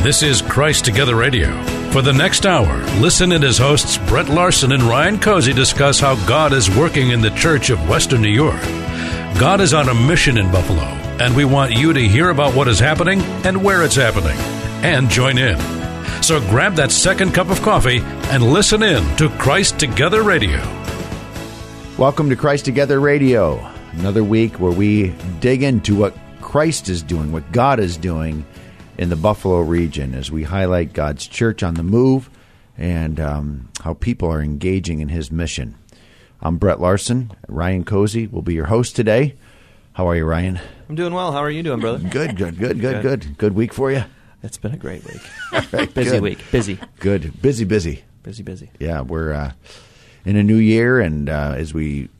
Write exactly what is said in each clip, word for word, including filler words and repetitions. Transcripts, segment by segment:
This is Christ Together Radio. For the next hour, listen in as hosts Brett Larson and Ryan Cozy discuss how God is working in the Church of Western New York. God is on a mission in Buffalo, and we want you to hear about what is happening and where it's happening, and join in. So grab that second cup of coffee and listen in to Christ Together Radio. Welcome to Christ Together Radio, another week where we dig into what Christ is doing, what God is doing in the Buffalo region as we highlight God's church on the move and um, how people are engaging in His mission. I'm Brett Larson. Ryan Cozy will be your host today. How are you, Ryan? I'm doing well. How are you doing, brother? Good, good, good, good, good. Good week for you? It's been a great week. Right, busy good. week. Busy. Good. Busy, busy. Busy, busy. Yeah, we're uh, in a new year, and uh, as we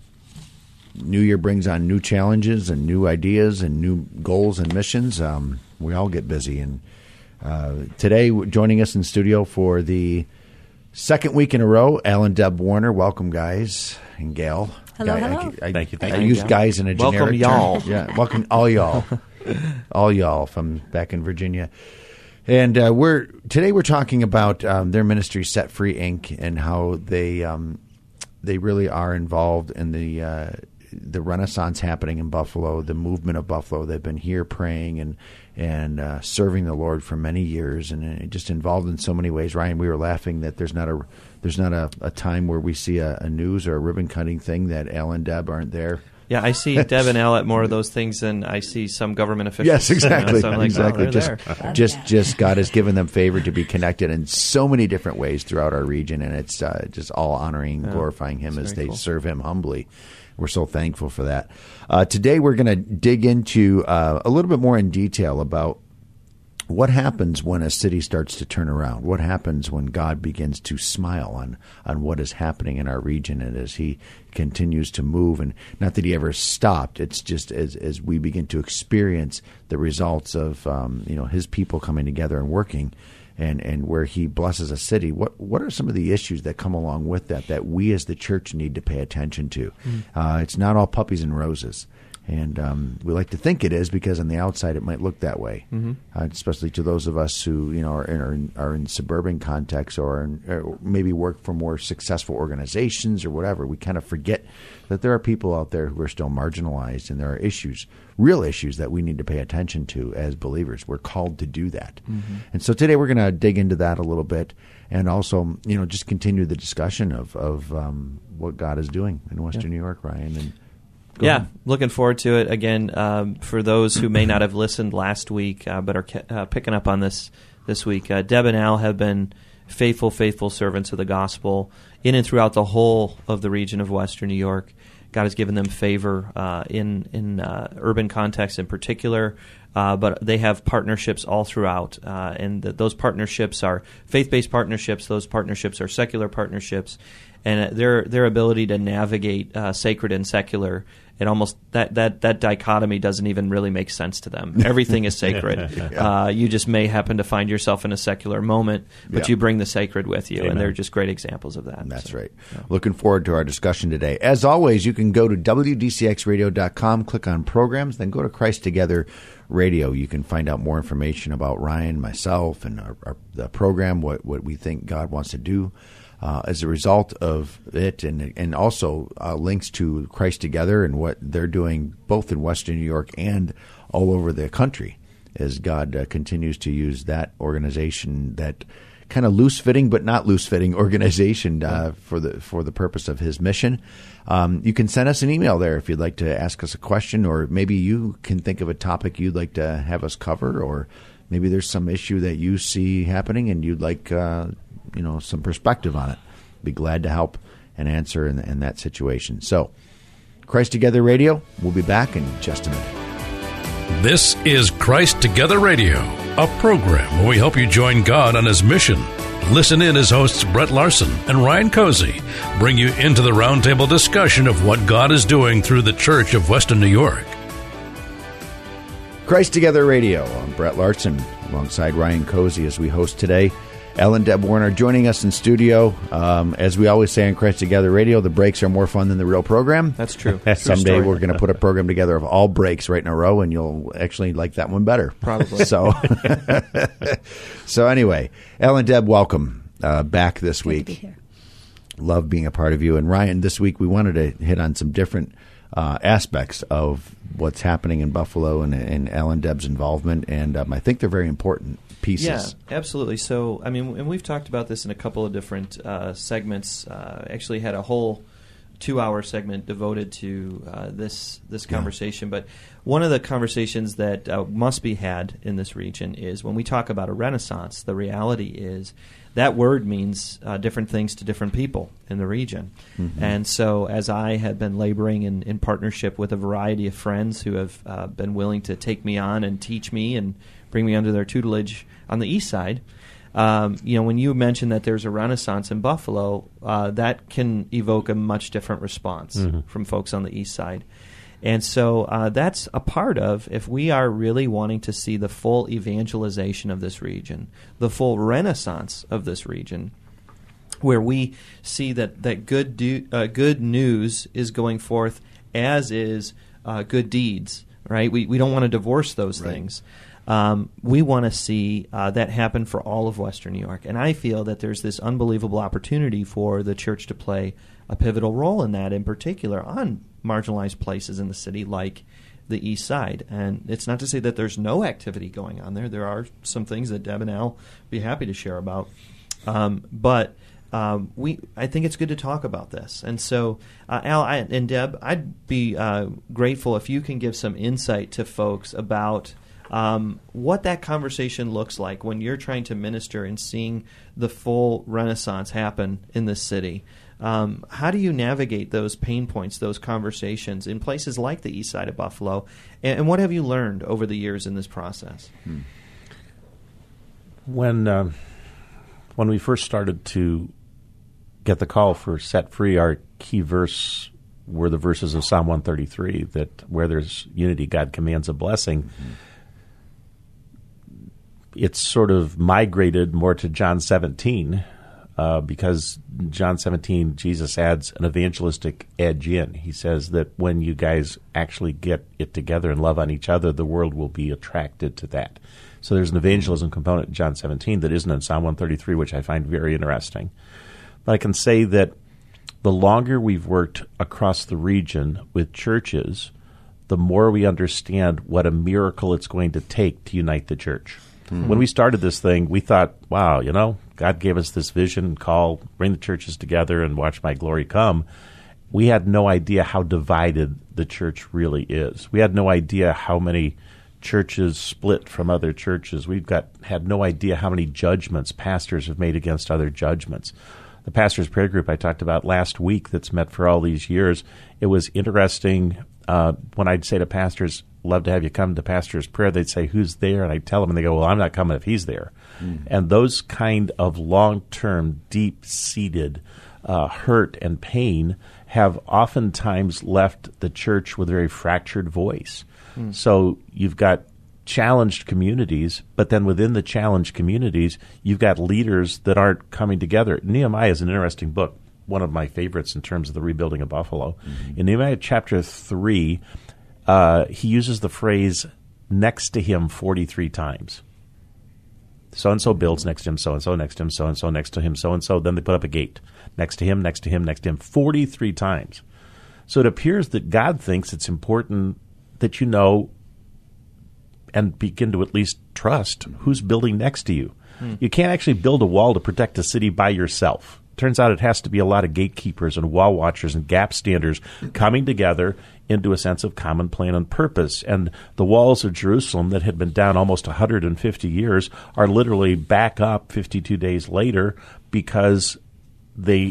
New Year brings on new challenges and new ideas and new goals and missions, um, we all get busy. And uh, today, joining us in studio for the second week in a row, Al and Deb Warner. Welcome, guys and gal. Hello, Guy, hello. I, I, Thank you. Thank I you. use guys in a generic Welcome, y'all. term. Yeah, welcome all y'all. all y'all from back in Virginia. And uh, we're today we're talking about um, their ministry, Set Free Incorporated, and how they um, they really are involved in the uh, the Renaissance happening in Buffalo, the movement of Buffalo. They've been here praying and and uh, serving the Lord for many years, and uh, just involved in so many ways. Ryan, we were laughing that there's not a there's not a, a time where we see a, a news or a ribbon cutting thing that Al and Deb aren't there. Yeah, I see Deb and Al at more of those things than I see some government officials. Yes, exactly. You know, so I'm like, exactly. oh, just, there. just, just God has given them favor to be connected in so many different ways throughout our region, and it's uh, just all honoring, and glorifying Him as they cool. serve Him humbly. We're so thankful for that. Uh, today, we're going to dig into uh, a little bit more in detail about what happens when a city starts to turn around. What happens when God begins to smile on, on what is happening in our region, and as He continues to move. And not that He ever stopped. It's just as as we begin to experience the results of um, you know His people coming together and working, and, and where He blesses a city. What what are some of the issues that come along with that that we as the church need to pay attention to? Mm. Uh, it's not all puppies and roses. And um, we like to think it is because on the outside it might look that way, mm-hmm. uh, especially to those of us who you know are in, are in, are in suburban contexts or, in, or maybe work for more successful organizations or whatever. We kind of forget that there are people out there who are still marginalized, and there are issues, real issues that we need to pay attention to as believers. We're called to do that. Mm-hmm. And so today we're going to dig into that a little bit, and also you know just continue the discussion of, of um, what God is doing in Western yeah. New York, Ryan. And Go yeah, ahead. Looking forward to it. Again, um, for those who may not have listened last week uh, but are uh, picking up on this this week, uh, Deb and Al have been faithful, faithful servants of the gospel in and throughout the whole of the region of Western New York. God has given them favor uh, in, in uh, urban context in particular, uh, but they have partnerships all throughout, uh, and th- those partnerships are faith-based partnerships, those partnerships are secular partnerships, and their their ability to navigate uh, sacred and secular, it almost that, that, that dichotomy doesn't even really make sense to them. Everything is sacred. yeah. uh, you just may happen to find yourself in a secular moment, but yeah. you bring the sacred with you, Amen. And they're just great examples of that. That's so, right. Yeah. Looking forward to our discussion today. As always, you can go to W D C X radio dot com, click on programs, then go to Christ Together Radio. You can find out more information about Ryan, myself, and our, our, the program, what, what we think God wants to do. Uh, as a result of it, and and also uh, links to Christ Together and what they're doing both in Western New York and all over the country, as God uh, continues to use that organization, that kind of loose-fitting but not loose-fitting organization uh, for the for the purpose of His mission. Um, you can send us an email there if you'd like to ask us a question, or maybe you can think of a topic you'd like to have us cover, or maybe there's some issue that you see happening and you'd like uh, you know, some perspective on it. Be glad to help and answer in, in that situation. So, Christ Together Radio, we'll be back in just a minute. This is Christ Together Radio, a program where we help you join God on His mission. Listen in as hosts Brett Larson and Ryan Cozy bring you into the roundtable discussion of what God is doing through the Church of Western New York. Christ Together Radio. I'm Brett Larson alongside Ryan Cozy as we host today. Al and Deb Warner joining us in studio. Um, as we always say on Christ Together Radio, the breaks are more fun than the real program. That's true. Someday we're going to put a program together of all breaks right in a row, and you'll actually like that one better. Probably. So, so anyway, Al and Deb, welcome uh, back this Good week. to be here. Love being a part of you. And Ryan, this week we wanted to hit on some different uh, aspects of what's happening in Buffalo and, and Al and Deb's involvement, and um, I think they're very important pieces. Yeah, absolutely. So, I mean, and we've talked about this in a couple of different uh, segments. Uh, actually had a whole two-hour segment devoted to uh, this this conversation. Yeah. But one of the conversations that uh, must be had in this region is when we talk about a renaissance, the reality is that word means uh, different things to different people in the region. Mm-hmm. And so as I have been laboring in, in partnership with a variety of friends who have uh, been willing to take me on and teach me and bring me under their tutelage on the east side, um, you know, when you mention that there's a renaissance in Buffalo, uh, that can evoke a much different response mm-hmm. from folks on the east side. And so uh, that's a part of, if we are really wanting to see the full evangelization of this region, the full renaissance of this region, where we see that, that good do, uh, good news is going forth, as is uh, good deeds, right? We, we don't want to divorce those right. things. Um, we want to see uh, that happen for all of Western New York. And I feel that there's this unbelievable opportunity for the church to play a pivotal role in that, in particular on marginalized places in the city like the east side. And it's not to say that there's no activity going on there. There are some things that Deb and Al be happy to share about. Um, but um, we, I think it's good to talk about this. And so, uh, Al I, and Deb, I'd be uh, grateful if you can give some insight to folks about Um, what that conversation looks like when you're trying to minister and seeing the full renaissance happen in this city. Um, how do you navigate those pain points, those conversations in places like the east side of Buffalo? And, and what have you learned over the years in this process? Hmm. When, uh, when we first started to get the call for Set Free, our key verse were the verses of Psalm one thirty-three, that where there's unity, God commands a blessing. Mm-hmm. It's sort of migrated more to John seventeen uh, because John seventeen, Jesus adds an evangelistic edge in. He says that when you guys actually get it together and love on each other, the world will be attracted to that. So there's an evangelism component in John seventeen that isn't in Psalm one thirty-three, which I find very interesting. But I can say that the longer we've worked across the region with churches, the more we understand what a miracle it's going to take to unite the church. Mm-hmm. When we started this thing, we thought, wow, you know, God gave us this vision, call, bring the churches together and watch my glory come. We had no idea how divided the church really is. We had no idea how many churches split from other churches. We've got had no idea how many judgments pastors have made against other judgments. The Pastors' Prayer Group I talked about last week that's met for all these years, it was interesting uh, when I'd say to pastors, love to have you come to Pastor's Prayer, they'd say, who's there? And I'd tell them, and they go, well, I'm not coming if he's there. Mm. And those kind of long-term, deep-seated uh, hurt and pain have oftentimes left the church with a very fractured voice. Mm. So you've got challenged communities, but then within the challenged communities, you've got leaders that aren't coming together. Nehemiah is an interesting book, one of my favorites in terms of the rebuilding of Buffalo. Mm-hmm. In Nehemiah chapter three, Uh, he uses the phrase next to him forty-three times. So-and-so builds next to him, so-and-so next to him, so-and-so next to him, so-and-so. Then they put up a gate. Next to him, next to him, next to him, forty-three times. So it appears that God thinks it's important that you know and begin to at least trust who's building next to you. Hmm. You can't actually build a wall to protect a city by yourself. Turns out it has to be a lot of gatekeepers and wall watchers and gap standers coming together into a sense of common plan and purpose. And the walls of Jerusalem that had been down almost one hundred fifty years are literally back up fifty-two days later because they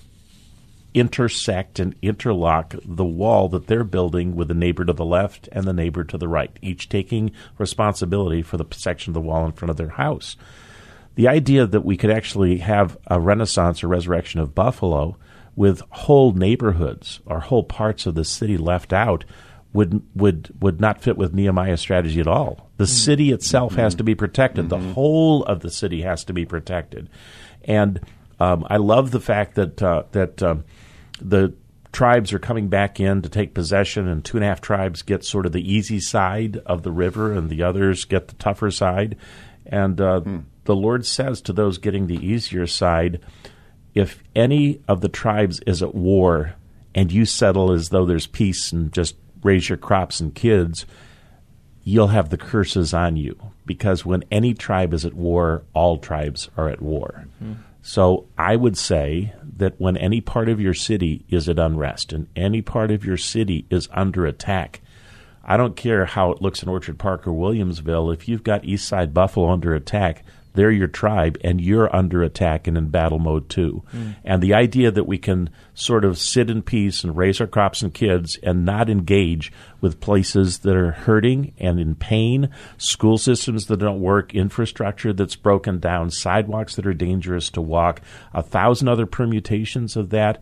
intersect and interlock the wall that they're building with the neighbor to the left and the neighbor to the right, each taking responsibility for the section of the wall in front of their house. The idea that we could actually have a renaissance or resurrection of Buffalo with whole neighborhoods or whole parts of the city left out would would would not fit with Nehemiah's strategy at all. The city itself mm-hmm. has to be protected. Mm-hmm. The whole of the city has to be protected. And um, I love the fact that uh, that um, the tribes are coming back in to take possession, and two and a half tribes get sort of the easy side of the river, and the others get the tougher side. And uh, mm. the Lord says to those getting the easier side, if any of the tribes is at war and you settle as though there's peace and just raise your crops and kids, you'll have the curses on you. Because when any tribe is at war, all tribes are at war. Mm-hmm. So I would say that when any part of your city is at unrest and any part of your city is under attack, I don't care how it looks in Orchard Park or Williamsville, if you've got Eastside Buffalo under attack, they're your tribe, and you're under attack and in battle mode too. Mm. And the idea that we can sort of sit in peace and raise our crops and kids and not engage with places that are hurting and in pain, school systems that don't work, infrastructure that's broken down, sidewalks that are dangerous to walk, a thousand other permutations of that.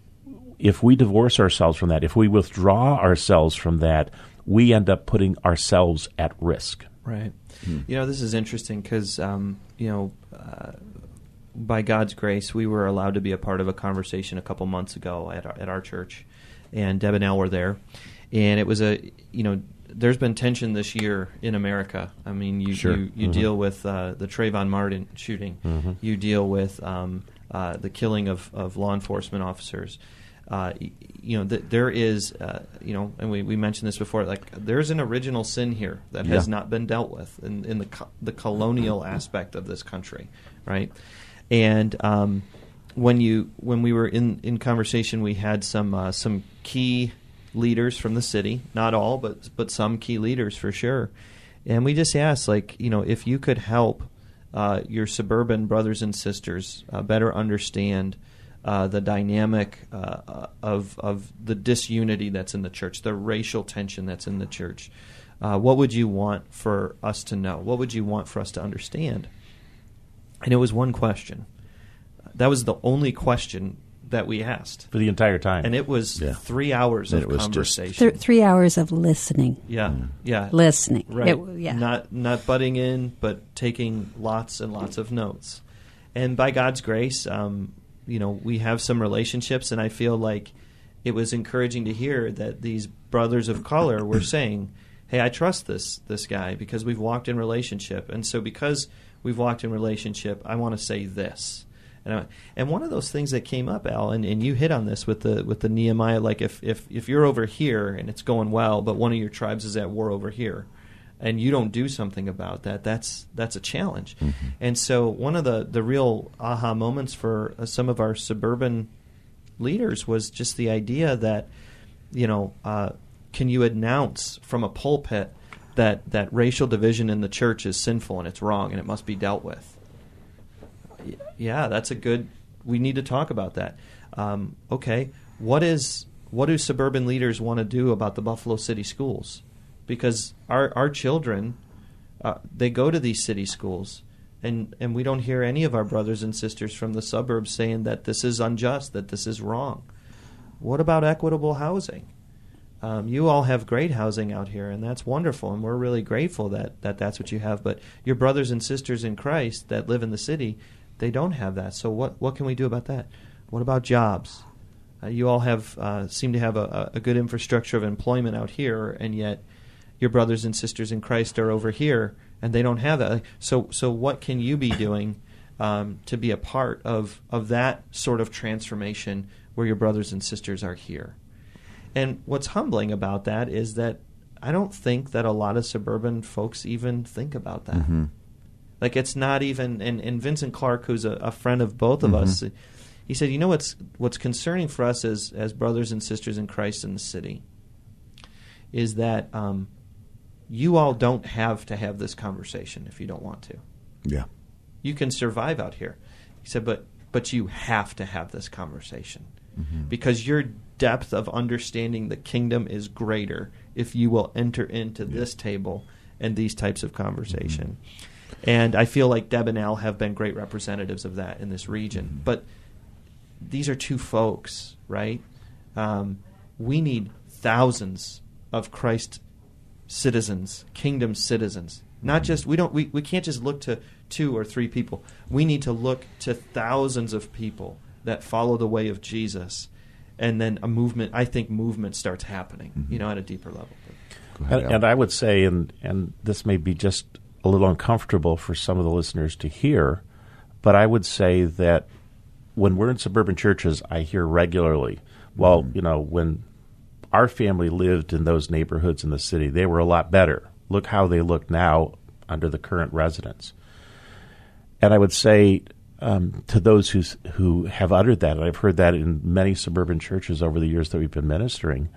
If we divorce ourselves from that, if we withdraw ourselves from that, we end up putting ourselves at risk. Right. Hmm. You know, this is interesting because, um, you know, uh, by God's grace, we were allowed to be a part of a conversation a couple months ago at our, at our church, and Deb and Al were there. And it was a, you know, there's been tension this year in America. I mean, you sure. you, you mm-hmm. deal with uh, the Trayvon Martin shooting. Mm-hmm. You deal with um, uh, the killing of, of law enforcement officers. Uh, you know, th- there is, uh, you know, and we, we mentioned this before, like there's an original sin here that yeah. has not been dealt with in, in the co- the colonial aspect of this country, right? And um, when you when we were in, in conversation, we had some uh, some key leaders from the city, not all, but but some key leaders for sure, and we just asked, like, you know, if you could help uh, your suburban brothers and sisters uh, better understand Uh, the dynamic uh, of of the disunity that's in the church, the racial tension that's in the church. Uh, what would you want for us to know? What would you want for us to understand? And it was one question. That was the only question that we asked. For the entire time. And it was yeah. three hours and of conversation. Th- three hours of listening. Yeah, mm. yeah. Listening. Right. It, yeah. Not, not butting in, but taking lots and lots of notes. And by God's grace, um, you know, we have some relationships, and I feel like it was encouraging to hear that these brothers of color were saying, hey, I trust this this guy because we've walked in relationship. And so because we've walked in relationship, I want to say this. And I, and one of those things that came up, Al, and, and you hit on this with the with the Nehemiah, like if, if, if you're over here and it's going well, but one of your tribes is at war over here, and you don't do something about that, that's that's a challenge. Mm-hmm. And so one of the, the real aha moments for uh, some of our suburban leaders was just the idea that, you know, uh, can you announce from a pulpit that, that racial division in the church is sinful and it's wrong and it must be dealt with? Yeah, that's a good, we need to talk about that. Um, okay, what is what do suburban leaders want to do about the Buffalo City schools? Because our our children, uh, they go to these city schools, and, and we don't hear any of our brothers and sisters from the suburbs saying that this is unjust, that this is wrong. What about equitable housing? Um, you all have great housing out here, and that's wonderful, and we're really grateful that, that that's what you have. But your brothers and sisters in Christ that live in the city, they don't have that. So what, what can we do about that? What about jobs? Uh, you all have uh, seem to have a, a good infrastructure of employment out here, and yet your brothers and sisters in Christ are over here, and they don't have that. So, so what can you be doing um, to be a part of, of that sort of transformation where your brothers and sisters are here? And what's humbling about that is that I don't think that a lot of suburban folks even think about that. Mm-hmm. Like it's not even, and, and Vincent Clark, who's a, a friend of both of mm-hmm. us, he said, you know what's what's concerning for us as, as brothers and sisters in Christ in the city is that um, you all don't have to have this conversation if you don't want to. Yeah. You can survive out here. He said, but but you have to have this conversation mm-hmm. because your depth of understanding the kingdom is greater if you will enter into yeah. this table and these types of conversation. Mm-hmm. And I feel like Deb and Al have been great representatives of that in this region. Mm-hmm. But these are two folks, right? Um, we need thousands of Christ citizens, kingdom citizens. Not just we don't we, we can't just look to two or three people. We need to look to thousands of people that follow the way of Jesus, and then a movement. I think movement starts happening, mm-hmm. you know, at a deeper level. Ahead, and, and I would say, and and this may be just a little uncomfortable for some of the listeners to hear, but I would say that when we're in suburban churches, I hear regularly, well, mm-hmm. you know, when our family lived in those neighborhoods in the city, they were a lot better. Look how they look now under the current residents. And I would say um, to those who who have uttered that, and I've heard that in many suburban churches over the years that we've been ministering,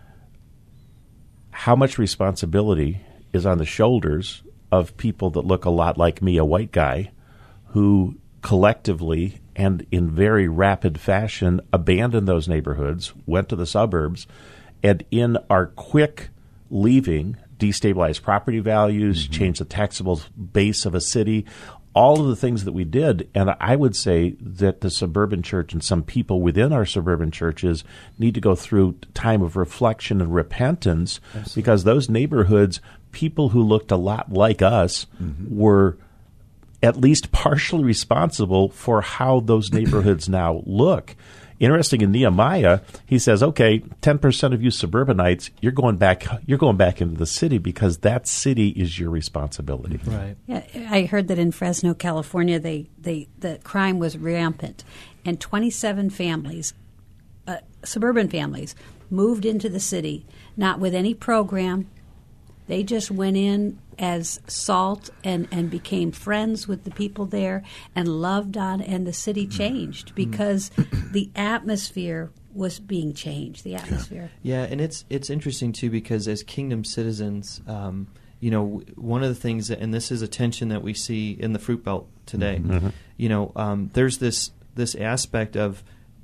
how much responsibility is on the shoulders of people that look a lot like me, a white guy, who collectively and in very rapid fashion abandoned those neighborhoods, went to the suburbs, and in our quick leaving, destabilized property values, mm-hmm. changed the taxable base of a city, all of the things that we did. And I would say that the suburban church and some people within our suburban churches need to go through time of reflection and repentance. Absolutely. Because those neighborhoods, people who looked a lot like us mm-hmm. were at least partially responsible for how those neighborhoods now look. Interesting, in Nehemiah, he says, okay, ten percent of you suburbanites, you're going back you're going back into the city because that city is your responsibility. Right. Yeah, I heard that in Fresno, California, they, they the crime was rampant, and twenty-seven families, uh, suburban families, moved into the city, not with any program. They just went in as salt and, and became friends with the people there and loved on, and the city changed because the atmosphere was being changed, the atmosphere. Yeah, and it's it's interesting, too, because as kingdom citizens, um, you know, one of the things, that, and this is a tension that we see in the Fruit Belt today, mm-hmm. you know, um, there's this this aspect of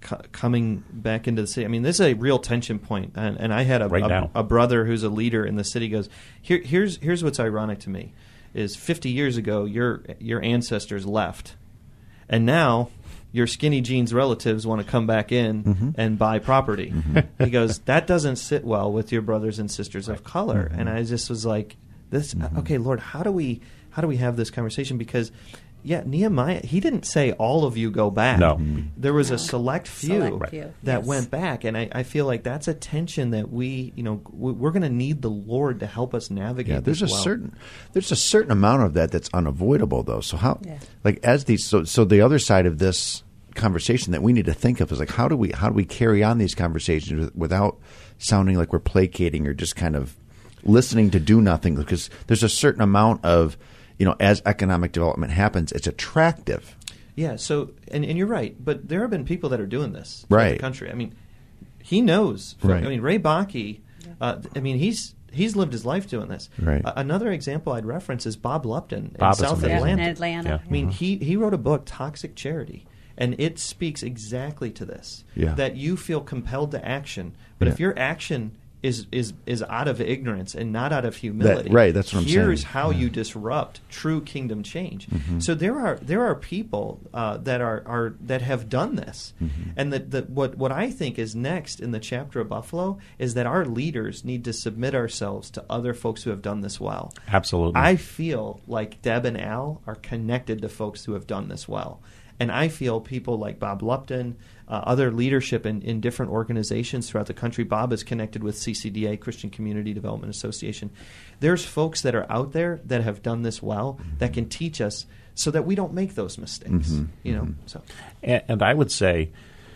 coming back into the city. I mean, this is a real tension point. And, and I had a, right a, a brother who's a leader in the city goes, Here, here's here's what's ironic to me, is fifty years ago, your your ancestors left. And now your skinny jeans relatives want to come back in mm-hmm. and buy property. Mm-hmm. He goes, that doesn't sit well with your brothers and sisters right. of color. Mm-hmm. And I just was like, this. Mm-hmm. Okay, Lord, how do we how do we have this conversation? Because yeah, Nehemiah, he didn't say all of you go back. No. There was a select few, select few. that yes. went back. And I, I feel like that's a tension that we, you know, we're going to need the Lord to help us navigate. Yeah, there's this a well. certain there's a certain amount of that that's unavoidable, though. So how, yeah. like, as these, so so the other side of this conversation that we need to think of is like, how do we how do we carry on these conversations without sounding like we're placating or just kind of listening to do nothing? Because there's a certain amount of, you know, as economic development happens, it's attractive. Yeah. So, and, and you're right, but there have been people that are doing this right. in the country. I mean, he knows. Right. I mean, Ray Bakke. Uh, I mean, he's he's lived his life doing this. Right. Uh, another example I'd reference is Bob Lupton Bob in South amazing. Atlanta. In Atlanta. Yeah. I mean, Mm-hmm. he he wrote a book, Toxic Charity, and it speaks exactly to this. Yeah. That you feel compelled to action, but Yeah. if your action is is is out of ignorance and not out of humility. That, right, that's what I'm saying. Here's how yeah. you disrupt true kingdom change. Mm-hmm. So there are there are people uh, that are, are that have done this, mm-hmm. and that the, what what I think is next in the chapter of Buffalo is that our leaders need to submit ourselves to other folks who have done this well. Absolutely. I feel like Deb and Al are connected to folks who have done this well. And I feel people like Bob Lupton, uh, other leadership in, in different organizations throughout the country. Bob is connected with C C D A, Christian Community Development Association. There's folks that are out there that have done this well mm-hmm. that can teach us so that we don't make those mistakes. Mm-hmm. You know, mm-hmm. so and, and I would say,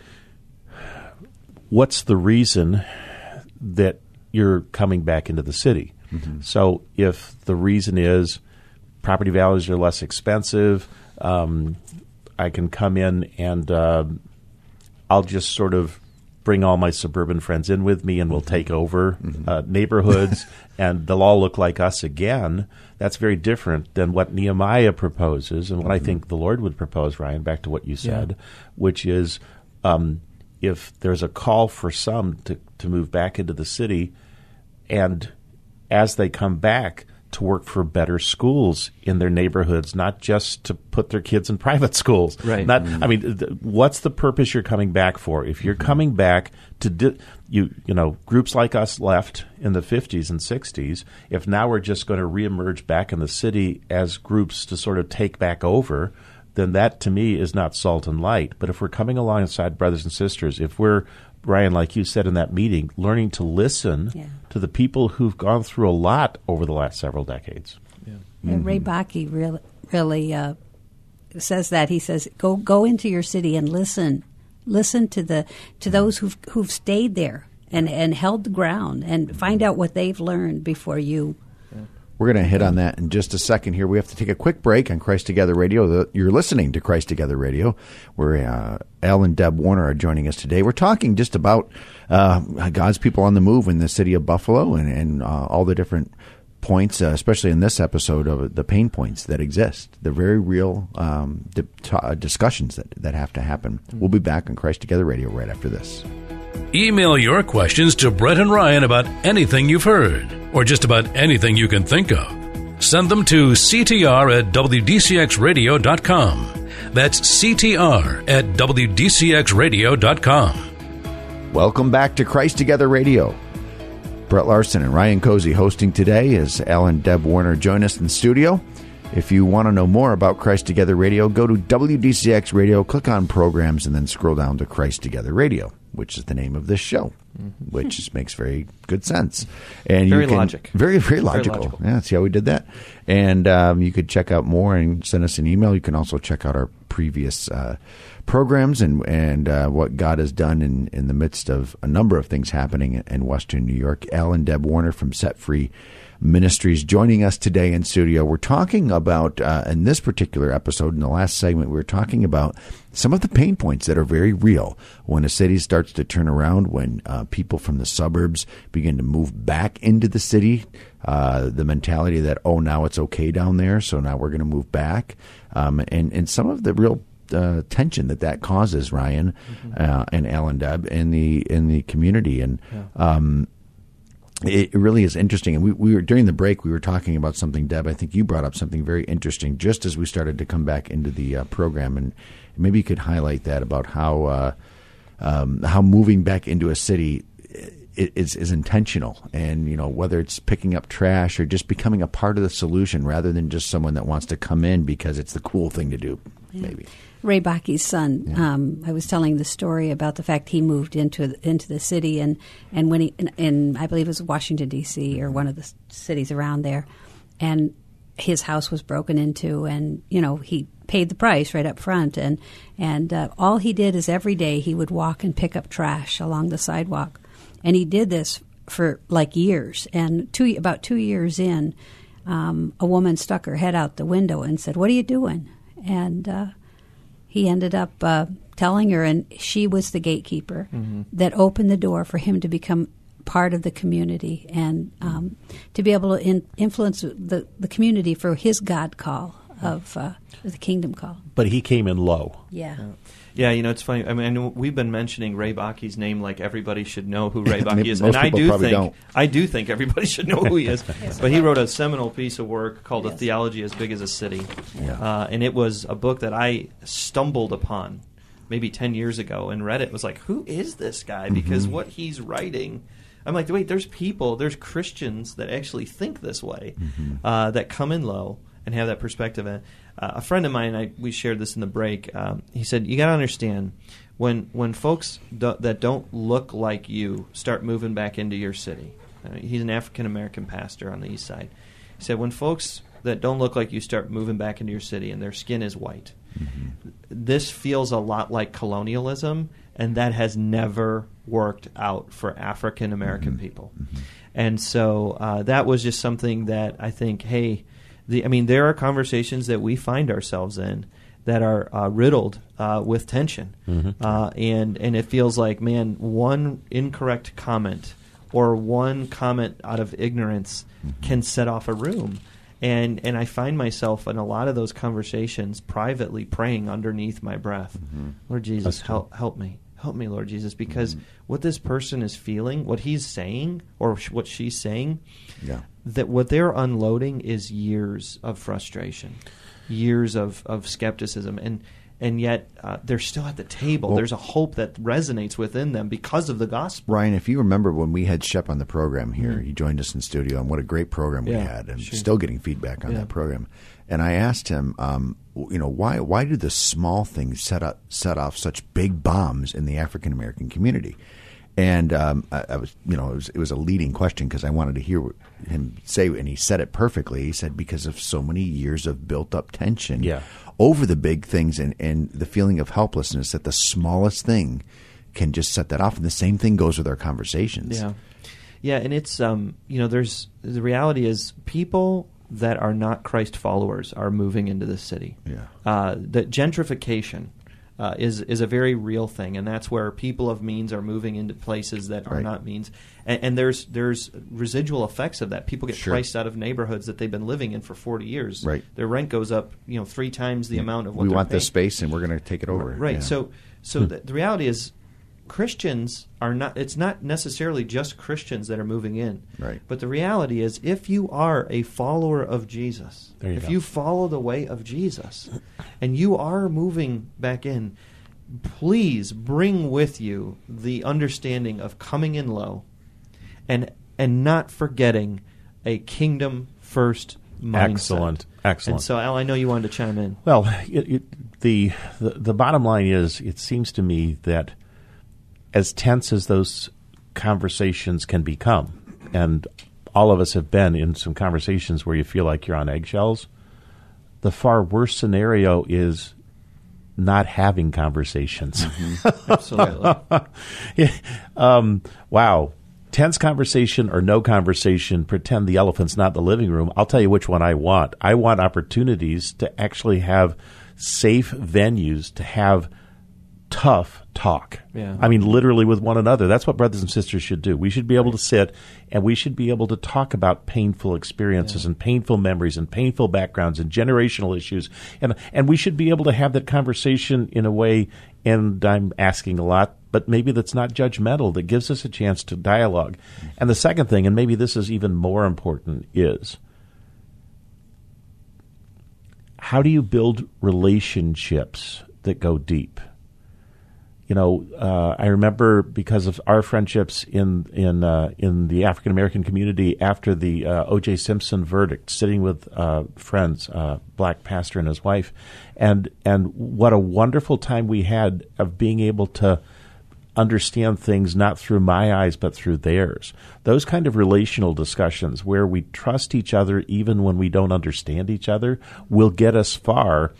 what's the reason that you're coming back into the city? Mm-hmm. So if the reason is property values are less expensive, um, I can come in and uh, I'll just sort of bring all my suburban friends in with me and we'll take over mm-hmm. uh, neighborhoods and they'll all look like us again. That's very different than what Nehemiah proposes and what mm-hmm. I think the Lord would propose, Ryan, back to what you said, yeah. which is um, if there's a call for some to, to move back into the city and as they come back, to work for better schools in their neighborhoods, not just to put their kids in private schools. Right. Not, mm-hmm. I mean, th- what's the purpose you're coming back for? If you're mm-hmm. coming back to di- you, you know, groups like us left in the fifties and sixties. If now we're just going to reemerge back in the city as groups to sort of take back over, then that to me is not salt and light. But if we're coming alongside brothers and sisters, if we're Brian, like you said in that meeting, learning to listen yeah. to the people who've gone through a lot over the last several decades. Yeah. Mm-hmm. Ray Bakke really, really uh, says that. He says, "Go, go into your city and listen, listen to the to those who've who've stayed there and, and held the ground, and find out what they've learned before you." We're going to hit on that in just a second here. We have to take a quick break on Christ Together Radio. You're listening to Christ Together Radio, where uh, Al and Deb Warner are joining us today. We're talking just about uh, God's people on the move in the city of Buffalo and, and uh, all the different points, uh, especially in this episode of the pain points that exist, the very real um, di- t- discussions that, that have to happen. We'll be back on Christ Together Radio right after this. Email your questions to Brett and Ryan about anything you've heard, or just about anything you can think of. Send them to C T R at W D C X radio dot com. That's C T R at W D C X radio dot com. Welcome back to Christ Together Radio. Brett Larson and Ryan Cozy hosting today as Al and Deb Warner join us in the studio. If you want to know more about Christ Together Radio, go to W D C X Radio, click on Programs, and then scroll down to Christ Together Radio, which is the name of this show, mm-hmm. which just makes very good sense. And very you can, logic. Very, very logical. Very logical. Yeah, see how we did that? And um, you could check out more and send us an email. You can also check out our previous uh, programs and and uh, what God has done in, in the midst of a number of things happening in Western New York. Al and Deb Warner from Set Free Ministries joining us today in studio. We're talking about, uh, in this particular episode, in the last segment, we were talking about some of the pain points that are very real when a city starts to turn around, when uh, people from the suburbs begin to move back into the city, uh, the mentality that, oh, now it's okay down there, so now we're going to move back, um, and, and some of the real uh, tension that that causes, Ryan, mm-hmm. uh, and Al and Deb, in the, in the community. And yeah. um It really is interesting. And we, we were during the break, we were talking about something, Deb. I think you brought up something very interesting just as we started to come back into the uh, program. And maybe you could highlight that about how uh, um, how moving back into a city is, is intentional. And, you know, whether it's picking up trash or just becoming a part of the solution rather than just someone that wants to come in because it's the cool thing to do, yeah. maybe. Ray Bakke's son. Yeah. Um, I was telling the story about the fact he moved into into the city, and, and when he in, in I believe it was Washington D C or one of the cities around there, and his house was broken into, and you know he paid the price right up front, and and uh, all he did is every day he would walk and pick up trash along the sidewalk, and he did this for like years, and two about two years in, um, a woman stuck her head out the window and said, "What are you doing?" And uh, he ended up uh, telling her, and she was the gatekeeper mm-hmm. that opened the door for him to become part of the community and um, to be able to in, influence the, the community for his God call of uh, the kingdom call. But he came in low. Yeah. yeah. Yeah, you know, it's funny. I mean, I know we've been mentioning Ray Bakke's name like everybody should know who Ray Bakke is, Most and I do think don't. I do think everybody should know who he is. yes. But he wrote a seminal piece of work called yes. "A Theology as Big as a City," yeah. uh, and it was a book that I stumbled upon maybe ten years ago and read it. It was like, who is this guy? Because mm-hmm. what he's writing, I'm like, wait, there's people, there's Christians that actually think this way, mm-hmm. uh, that come in low and have that perspective. Uh, a friend of mine, I, we shared this in the break, um, he said, you got to understand, when when folks do, that don't look like you start moving back into your city, uh, he's an African-American pastor on the east side, he said, when folks that don't look like you start moving back into your city and their skin is white, mm-hmm. this feels a lot like colonialism, and that has never worked out for African-American mm-hmm. people. Mm-hmm. And so uh, that was just something that I think, hey, The, I mean, there are conversations that we find ourselves in that are uh, riddled uh, with tension, mm-hmm. uh, and and it feels like, man, one incorrect comment or one comment out of ignorance mm-hmm. can set off a room, and and I find myself in a lot of those conversations privately praying underneath my breath, mm-hmm. Lord Jesus, help help me, Help me, Lord Jesus, because Mm-hmm. what this person is feeling, what he's saying, or sh- what she's saying, Yeah. that what they're unloading is years of frustration, years of, of skepticism, and and yet uh, they're still at the table. Well- There's a hope that resonates within them because of the gospel. Ryan, if you remember when we had Shep on the program here, he joined us in studio, and what a great program we Yeah, had, and sure. still getting feedback on Yeah. that program. And I asked him, um, w- you know, why why do the small things set up set off such big bombs in the African American community? And um, I, I was, you know, it was it was a leading question because I wanted to hear what him say, and he said it perfectly. He said because of so many years of built up tension Yeah. over the big things, and, and the feeling of helplessness that the smallest thing can just set that off. And the same thing goes with our conversations. Yeah, yeah, and it's um, you know, there's the reality is people that are not Christ followers are moving into the city. Yeah. uh, that gentrification uh, is is a very real thing, and that's where people of means are moving into places that are Right. not means, and, and there's there's residual effects of that. People get Sure. priced out of neighborhoods that they've been living in for forty years. Right. Their rent goes up, you know, three times the amount of what we they're want this paying. space, and we're going to take it over. Right. Yeah. So, so the, the reality is, Christians are not. It's not necessarily just Christians that are moving in. Right. But the reality is, if you are a follower of Jesus, There you if go. you follow the way of Jesus, and you are moving back in, please bring with you the understanding of coming in low, and and not forgetting a kingdom first mindset. Excellent. Excellent. And so, Al, I know you wanted to chime in. Well, it, it, the, the the bottom line is, it seems to me that as tense as those conversations can become, and all of us have been in some conversations where you feel like you're on eggshells, the far worse scenario is not having conversations. Absolutely. um, wow. Tense conversation or no conversation, pretend the elephant's not in the living room. I'll tell you which one I want. I want opportunities to actually have safe venues to have tough talk. Yeah. I mean, literally with one another. That's what brothers and sisters should do. We should be able to sit and we should be able to talk about painful experiences Yeah. and painful memories and painful backgrounds and generational issues. And and we should be able to have that conversation in a way, and I'm asking a lot, but maybe that's not judgmental, that gives us a chance to dialogue. And the second thing, and maybe this is even more important, is how do you build relationships that go deep? You know, uh, I remember because of our friendships in in uh, in the African American community after the uh, O J Simpson verdict, sitting with uh, friends, uh, black pastor and his wife, and and what a wonderful time we had of being able to understand things not through my eyes but through theirs. Those kind of relational discussions where we trust each other even when we don't understand each other will get us far.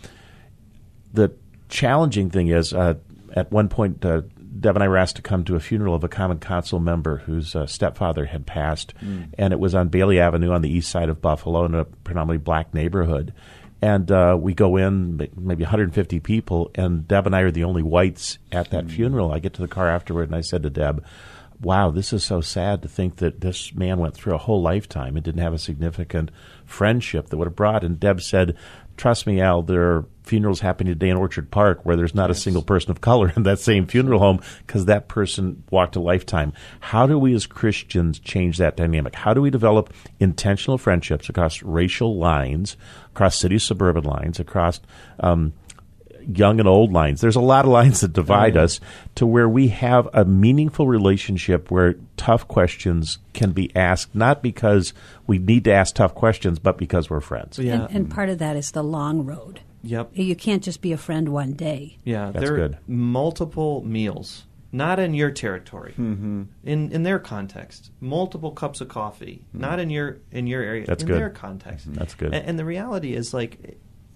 The challenging thing is, uh, at one point, uh, Deb and I were asked to come to a funeral of a Common Council member whose uh, stepfather had passed, mm. and it was on Bailey Avenue on the east side of Buffalo in a predominantly black neighborhood. And uh, we go in, maybe one hundred fifty people, and Deb and I are the only whites at that mm. funeral. I get to the car afterward, and I said to Deb, wow, this is so sad to think that this man went through a whole lifetime and didn't have a significant friendship that would have brought. And Deb said, trust me, Al, there are funerals happening today in Orchard Park where there's not yes. a single person of color in that same funeral home because that person walked a lifetime. How do we as Christians change that dynamic? How do we develop intentional friendships across racial lines, across city suburban lines, across um, young and old lines? There's a lot of lines that divide oh, yeah. us to where we have a meaningful relationship where tough questions can be asked, not because we need to ask tough questions, but because we're friends. Yeah. And, and part of that is the long road. Yep. You can't just be a friend one day. Yeah, that's there good. Are multiple meals, not in your territory, mm-hmm. in in their context. Multiple cups of coffee, mm-hmm. not in your in your area, that's in good. their context. Mm-hmm. That's good. And, and the reality is, like,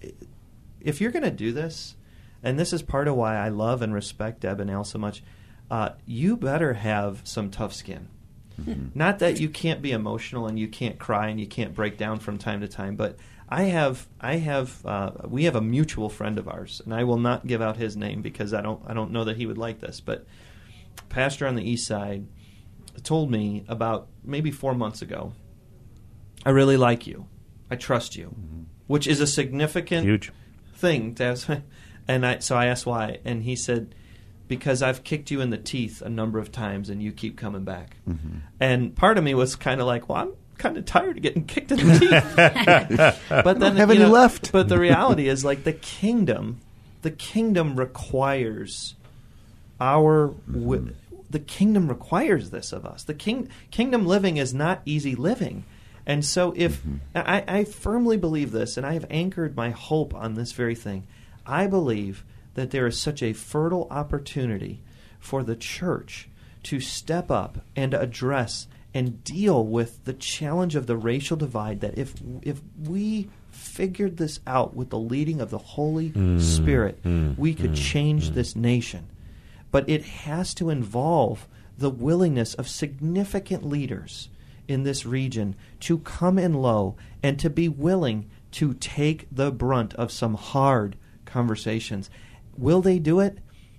if you're going to do this, and this is part of why I love and respect Deb and Al so much, uh, you better have some tough skin. Mm-hmm. Not that you can't be emotional and you can't cry and you can't break down from time to time, but I have, I have, uh, we have a mutual friend of ours, and I will not give out his name because I don't, I don't know that he would like this. But pastor on the east side told me about maybe four months ago, I really like you, I trust you, mm-hmm. which is a significant Huge. thing to have. And I, so I asked why, and he said, because I've kicked you in the teeth a number of times and you keep coming back. Mm-hmm. And part of me was kind of like, well, I'm kind of tired of getting kicked in the teeth. But then, have you any know, left. But the reality is, like, the kingdom, the kingdom requires our. Mm-hmm. The kingdom requires this of us. The king, kingdom living is not easy living. And so if mm-hmm. I, I firmly believe this, and I have anchored my hope on this very thing, I believe that there is such a fertile opportunity for the church to step up and address and deal with the challenge of the racial divide, that if if we figured this out with the leading of the Holy mm, Spirit, mm, we could mm, change mm. this nation. But it has to involve the willingness of significant leaders in this region to come in low and to be willing to take the brunt of some hard conversations. Will they do it?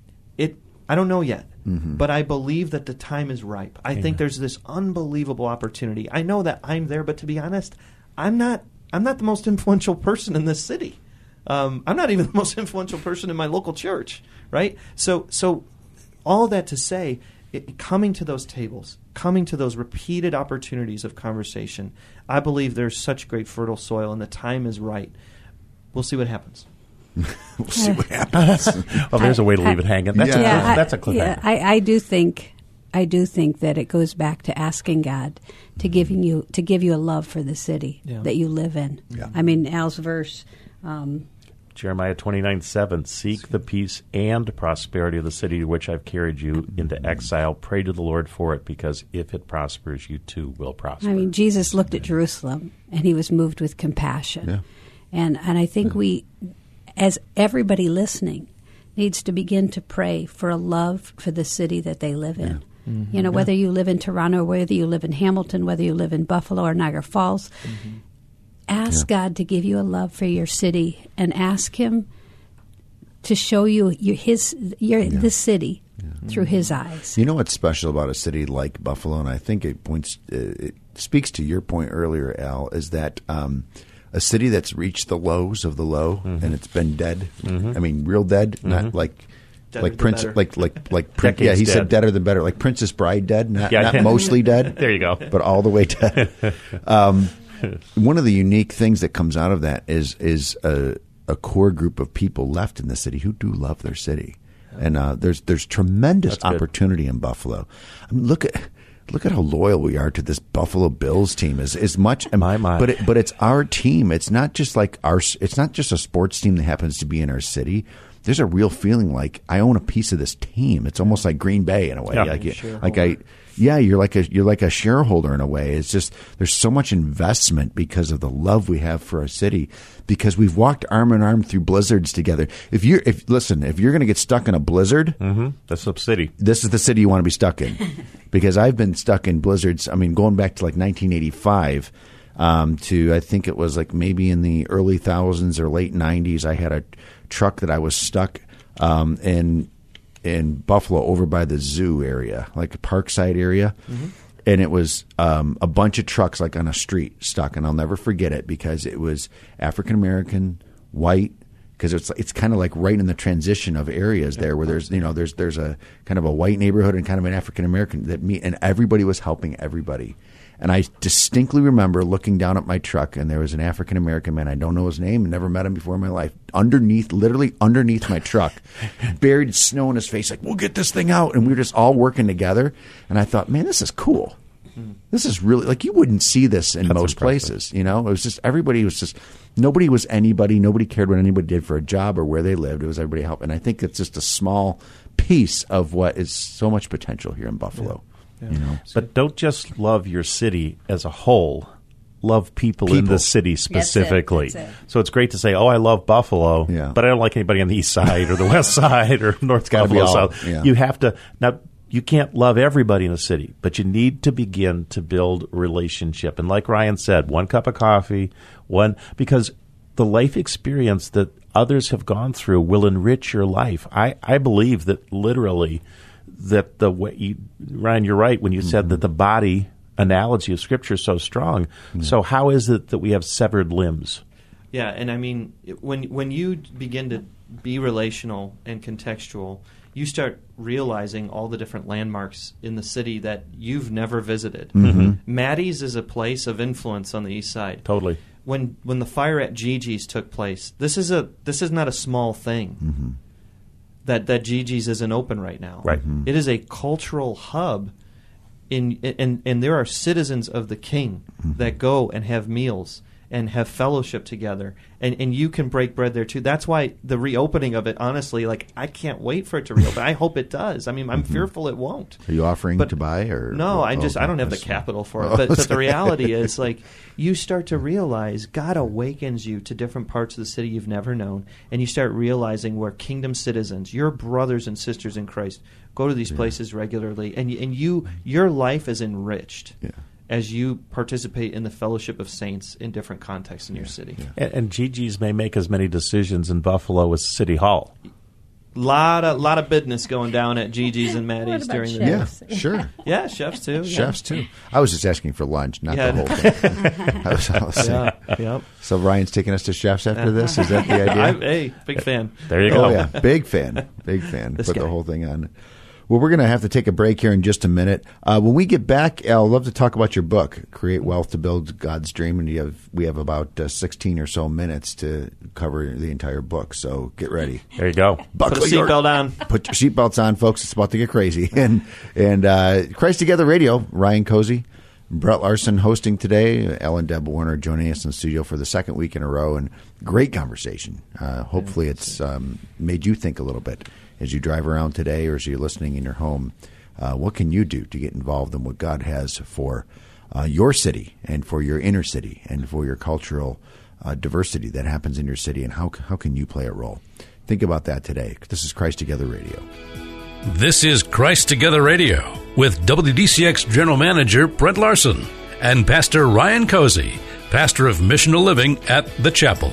It I don't know yet, mm-hmm. but I believe that the time is ripe. I Amen. think there's this unbelievable opportunity. I know that I'm there, but to be honest, I'm not. I'm not the most influential person in this city. Um, I'm not even the most influential person in my local church, right? So, so all that to say, it, coming to those tables, coming to those repeated opportunities of conversation, I believe there's such great fertile soil, and the time is right. We'll see what happens. We'll see what happens. Well, there's a way to leave it hanging. That's yeah, a, that's a cliffhanger. Yeah, I, I do think, I do think that it goes back to asking God to giving you to give you a love for the city yeah. that you live in. Yeah. I mean, Al's verse. Um, Jeremiah twenty-nine seven, seek the peace and prosperity of the city to which I've carried you into exile. Pray to the Lord for it, because if it prospers, you too will prosper. I mean, Jesus looked at Jerusalem, and he was moved with compassion. Yeah. And, and I think yeah. we, as everybody listening, needs to begin to pray for a love for the city that they live in. Yeah. Mm-hmm. You know, whether you live in Toronto, or whether you live in Hamilton, whether you live in Buffalo or Niagara Falls, mm-hmm. ask yeah. God to give you a love for your city, and ask Him to show you your, his your yeah. the city yeah. through His eyes. You know what's special about a city like Buffalo, and I think it points, uh, it speaks to your point earlier, Al, is that um, a city that's reached the lows of the low, mm-hmm. and it's been dead. Mm-hmm. I mean, real dead, mm-hmm. not like. Deader like Prince, better. like like like Prin- yeah, he dead. said deader than better, like Princess Bride dead, not, yeah, not mostly dead. There you go, but all the way dead. Um, one of the unique things that comes out of that is is a, a core group of people left in the city who do love their city, and uh, there's there's tremendous That's opportunity good. in Buffalo. I mean, look at. Look at how loyal we are to this Buffalo Bills team. As as much, my, my. but it, but it's our team. It's not just like our. It's not just a sports team that happens to be in our city. There's a real feeling like I own a piece of this team. It's almost like Green Bay in a way. Yeah. Like, you, like I, yeah, you're like a you're like a shareholder in a way. It's just there's so much investment because of the love we have for our city. Because we've walked arm in arm through blizzards together. If you're, if listen, if you're going to get stuck in a blizzard, mm-hmm. that's the city. This is the city you want to be stuck in. Because I've been stuck in blizzards. I mean, going back to like nineteen eighty-five. Um, to I think it was like maybe in the early thousands or late nineties, I had a truck that I was stuck um, in in Buffalo over by the zoo area, like a Parkside area, mm-hmm. and it was um, a bunch of trucks like on a street stuck, and I'll never forget it because it was African American, white, because it's it's kind of like right in the transition of areas there where there's you know there's there's a kind of a white neighborhood and kind of an African American that meet, and everybody was helping everybody. And I distinctly remember looking down at my truck, and there was an African-American man. I don't know his name and never met him before in my life. Underneath, literally underneath my truck, buried snow in his face, like, we'll get this thing out. And we were just all working together. And I thought, man, this is cool. This is really, like, you wouldn't see this in That's most impressive. places. You know, it was just, everybody was just, nobody was anybody. Nobody cared what anybody did for a job or where they lived. It was everybody helping. And I think it's just a small piece of what is so much potential here in Buffalo. Yeah. Yeah. You know? But don't just love your city as a whole. Love people, people. in the city specifically. That's it. That's it. So it's great to say, oh, I love Buffalo, yeah. but I don't like anybody on the east side or the west side or North Buffalo all, South. Yeah. You have to now. You can't love everybody in a city, but you need to begin to build relationship. And like Ryan said, one cup of coffee, one because the life experience that others have gone through will enrich your life. I, I believe that literally. That the way you, Ryan, you're right when you mm-hmm. said that the body analogy of Scripture is so strong. Mm-hmm. So how is it that we have severed limbs? Yeah, and I mean, it- when when you begin to be relational and contextual, you start realizing all the different landmarks in the city that you've never visited. Mm-hmm. Maddie's is a place of influence on the east side. Totally. When when the fire at Gigi's took place, this is a this is not a small thing. Mm-hmm. That that Gigi's isn't open right now. Right. Mm-hmm. It is a cultural hub, in and and there are citizens of the King Mm-hmm. that go and have meals and have fellowship together, and and you can break bread there too. That's why the reopening of it, honestly, like I can't wait for it to reopen. I hope it does. I mean, I'm fearful it won't. Are you offering But- to buy or No, I oh, just I don't have the that's- capital for it. Oh, But, but the sorry. reality is, like, you start to realize God awakens you to different parts of the city you've never known, and you start realizing where kingdom citizens, your brothers and sisters in Christ, go to these places regularly, and you, and you your life is enriched. Yeah. As you participate in the fellowship of saints in different contexts in your city. And, and Gigi's may make as many decisions in Buffalo as City Hall. Lot of lot of business going down at Gigi's and What Maddie's about during the Yeah, chefs? sure. yeah chefs too yeah. Chefs too. I was just asking for lunch, not Yeah. the whole thing. I was, I was saying. yeah yep. So Ryan's taking us to chefs after this. Is that the idea? I, hey, big fan. There you go. Oh yeah, big fan, big fan. This Put guy. the whole thing on. Well, we're going to have to take a break here in just a minute. Uh, when we get back, Al, I'd love to talk about your book, "Create Wealth to Build God's Dream," and you have we have about uh, sixteen or so minutes to cover the entire book. So get ready. There you go. Buckle Put a your- seatbelt on. Put your seatbelts on, folks. It's about to get crazy. And and uh, Christ Together Radio, Ryan Cozy, Brett Larson hosting today. Ellen Deb Warner joining us in the studio for the second week in a row. And great conversation. Uh, hopefully it's um, made you think a little bit as you drive around today or as you're listening in your home. Uh, what can you do to get involved in what God has for uh, your city and for your inner city and for your cultural uh, diversity that happens in your city? And how, how can you play a role? Think about that today. This is Christ Together Radio. This is Christ Together Radio with W D C X General Manager Brett Larson and Pastor Ryan Cozy, pastor of Missional Living at The Chapel.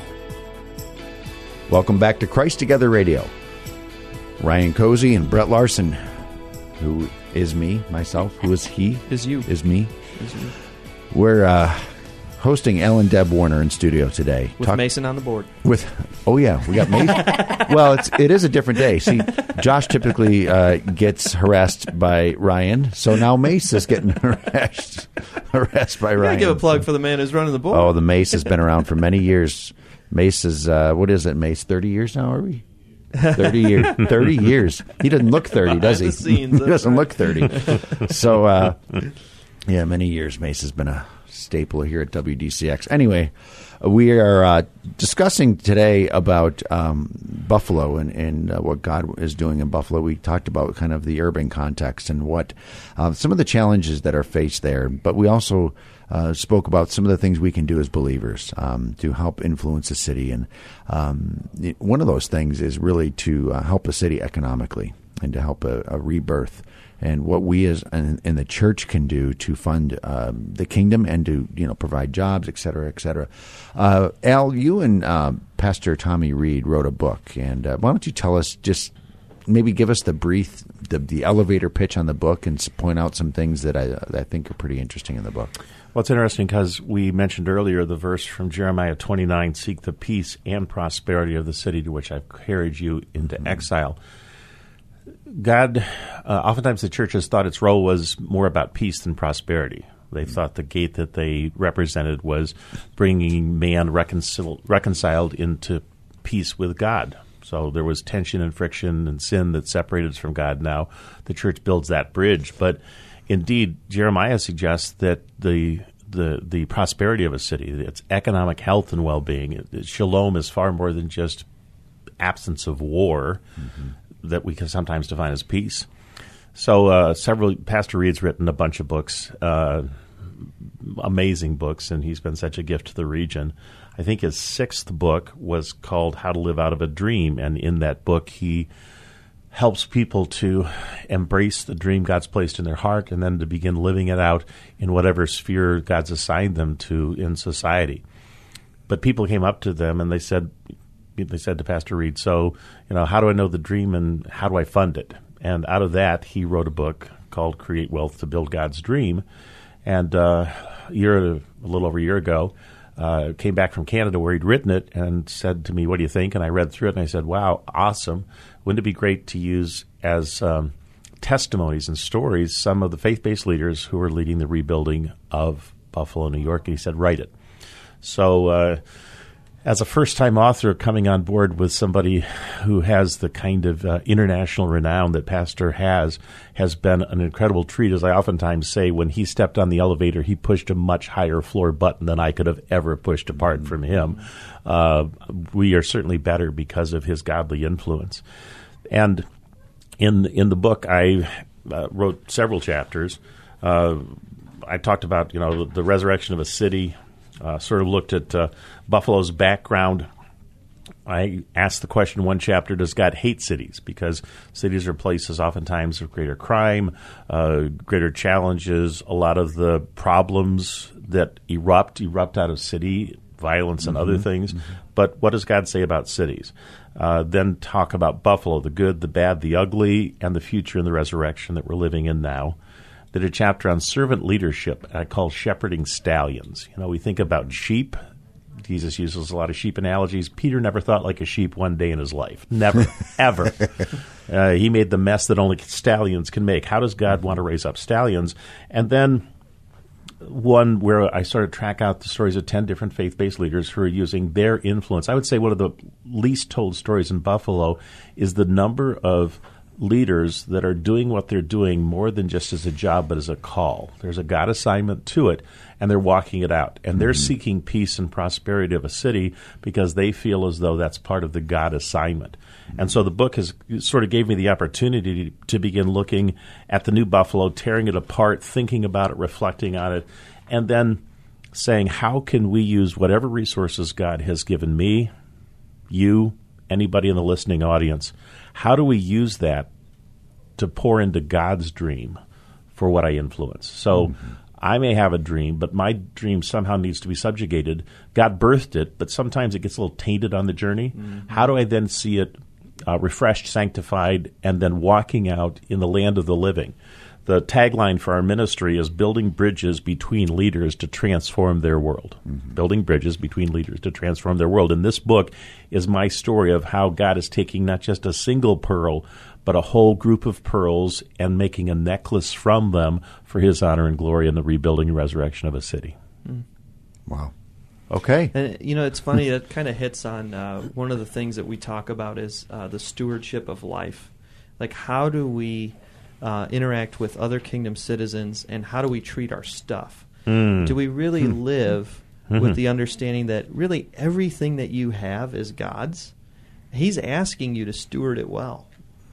Welcome back to Christ Together Radio. Ryan Cozy and Brett Larson, who is me, myself, who is he? Is you. Is me. Is you. We're uh, hosting Ellen Deb Warner in studio today. With Talk- Mason on the board. With oh yeah, we got Mason. Well, it's it is a different day. See, Josh typically uh, gets harassed by Ryan, so now Mace is getting harassed harassed by I Ryan. gotta give a plug for the man who's running the board. Oh, the Mace has been around for many years. Mace is uh, what is it, Mace? Thirty years now, are we? Thirty years. Thirty years. He doesn't look thirty, does he? The scenes, he that's doesn't right. look thirty. So, uh, yeah, many years. Mace has been a staple here at W D C X. Anyway, we are uh, discussing today about um, Buffalo and, and uh, what God is doing in Buffalo. We talked about kind of the urban context and what uh, some of the challenges that are faced there, but we also uh, spoke about some of the things we can do as believers um, to help influence a city. And um, it- one of those things is really to uh, help a city economically and to help a, a rebirth. And what we as in, in the church can do to fund um, the kingdom and to you know provide jobs, et cetera, et cetera. Uh, Al, you and uh, Pastor Tommy Reed wrote a book, and uh, why don't you tell us just maybe give us the brief, the, the elevator pitch on the book, and s- point out some things that I, that I think are pretty interesting in the book. Well, it's interesting because we mentioned earlier the verse from Jeremiah twenty-nine, seek the peace and prosperity of the city to which I've carried you into mm-hmm. exile. God, uh, oftentimes the church has thought its role was more about peace than prosperity. They mm-hmm. thought the gate that they represented was bringing man reconcil- reconciled into peace with God. So there was tension and friction and sin that separated us from God. Now the church builds that bridge. But indeed, Jeremiah suggests that the the the prosperity of a city, its economic health and well-being, it, it, shalom is far more than just absence of war mm-hmm. that we can sometimes define as peace. So uh, several Pastor Reed's written a bunch of books, uh, amazing books, and he's been such a gift to the region. I think his sixth book was called How to Live Out of a Dream, and in that book he helps people to embrace the dream God's placed in their heart and then to begin living it out in whatever sphere God's assigned them to in society. But people came up to them and they said, they said to Pastor Reed, so, you know, how do I know the dream and how do I fund it? And out of that, he wrote a book called Create Wealth to Build God's Dream. And uh, a year, a little over a year ago, uh, came back from Canada where he'd written it and said to me, "What do you think?" And I read through it, and I said, "Wow, awesome. Wouldn't it be great to use as um, testimonies and stories some of the faith-based leaders who are leading the rebuilding of Buffalo, New York?" And he said, "Write it." So uh, as a first-time author coming on board with somebody who has the kind of uh, international renown that Pastor has, has been an incredible treat. As I oftentimes say, when he stepped on the elevator, he pushed a much higher floor button than I could have ever pushed apart mm-hmm. from him. Uh, we are certainly better because of his godly influence. And in in the book, I uh, wrote several chapters. Uh, I talked about, you know, the, the resurrection of a city, uh, sort of looked at uh, Buffalo's background. I asked the question in one chapter, does God hate cities? Because cities are places oftentimes of greater crime, uh, greater challenges, a lot of the problems that erupt, erupt out of city, violence and mm-hmm. other things. Mm-hmm. But what does God say about cities? Uh, then talk about Buffalo, the good, the bad, the ugly, and the future and the resurrection that we're living in now. Did a chapter on servant leadership I call shepherding stallions. You know, we think about sheep. Jesus uses a lot of sheep analogies. Peter never thought like a sheep one day in his life. Never, ever. Uh, he made the mess that only stallions can make. How does God want to raise up stallions? And then one where I sort of track out the stories of ten different faith-based leaders who are using their influence. I would say one of the least told stories in Buffalo is the number of leaders that are doing what they're doing more than just as a job but as a call. There's a God assignment to it, and they're walking it out. And they're mm-hmm. seeking peace and prosperity of a city because they feel as though that's part of the God assignment. Mm-hmm. And so the book has sort of gave me the opportunity to, to begin looking at the new Buffalo, tearing it apart, thinking about it, reflecting on it, and then saying, how can we use whatever resources God has given me, you, anybody in the listening audience, how do we use that to pour into God's dream for what I influence? So mm-hmm. I may have a dream, but my dream somehow needs to be subjugated. God birthed it, but sometimes it gets a little tainted on the journey. Mm-hmm. How do I then see it uh, refreshed, sanctified, and then walking out in the land of the living? The tagline for our ministry is building bridges between leaders to transform their world. Mm-hmm. Building bridges between leaders to transform their world. And this book is my story of how God is taking not just a single pearl, but a whole group of pearls and making a necklace from them for his honor and glory in the rebuilding and resurrection of a city. Mm. Wow. Okay. And, you know, it's funny, that kind of hits on uh, one of the things that we talk about is uh, the stewardship of life. Like, how do we Uh, interact with other kingdom citizens, and how do we treat our stuff? Mm. Do we really mm. live mm-hmm. with the understanding that really everything that you have is God's? He's asking you to steward it well.